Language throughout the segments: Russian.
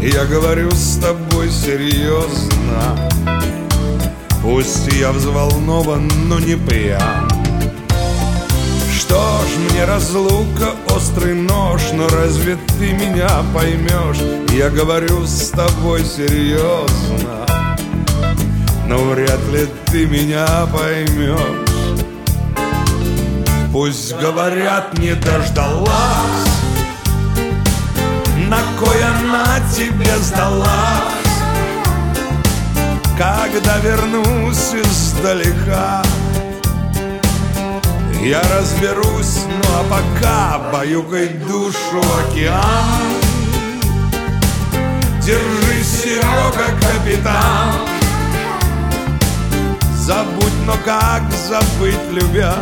Я говорю с тобой серьезно. Пусть я взволнован, но не пьян. Что ж, мне разлука острый нож, но разве ты меня поймешь? Я говорю с тобой серьезно, но вряд ли ты меня поймешь. Пусть говорят, не дождалась, на кой она тебе сдалась? Когда вернусь издалека, я разберусь, ну а пока баюкай душу океан. Держись, Серега, капитан. Забудь, но как забыть, любя?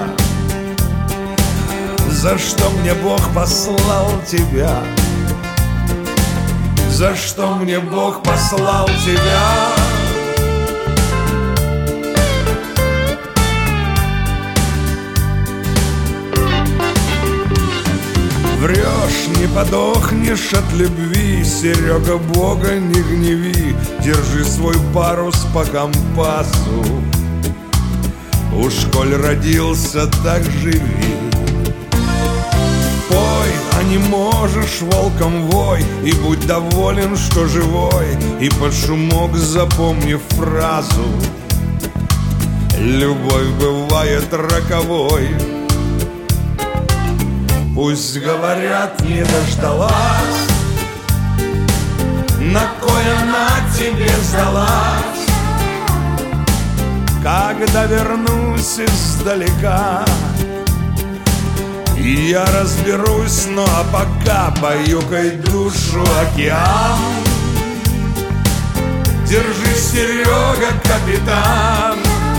За что мне Бог послал тебя? За что мне Бог послал тебя? Врешь, не подохнешь от любви, Серега, Бога не гневи. Держи свой парус по компасу, уж коль родился, так живи. Пой, а не можешь, волком вой, и будь доволен, что живой. И под шумок запомни фразу: любовь бывает роковой. Пусть говорят, не дождалась, на кой она тебе сдалась? Когда вернусь издалека, и я разберусь, ну а пока баюкай душу океан. Держись, Серега, капитан.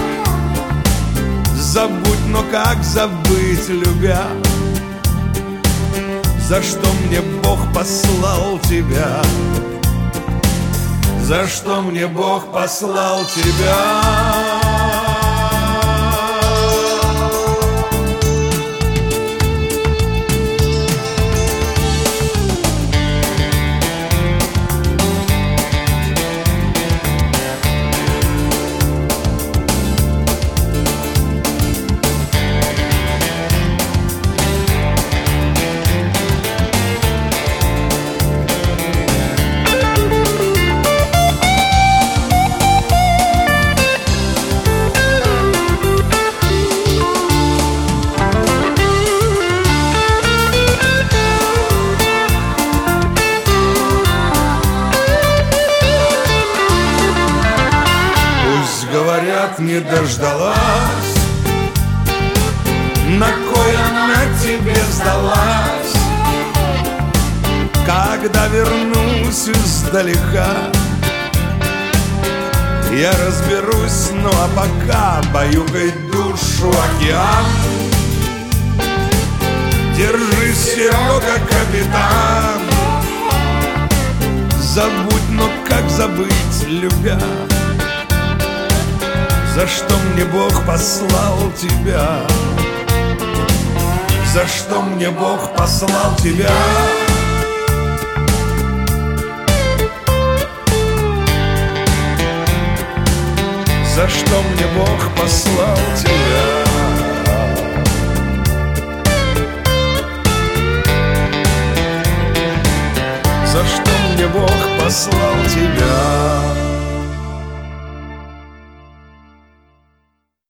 Забудь, но как забыть, любя? За что мне Бог послал тебя? За что мне Бог послал тебя? Говорят, не дождалась, на кой она тебе сдалась? Когда вернусь издалека, я разберусь, ну а пока баюкай душу океан. Держись, Серега, капитан. Забудь, но как забыть, любя? За что мне Бог послал тебя? За что мне Бог послал тебя? За что мне Бог послал тебя? За что мне Бог послал тебя?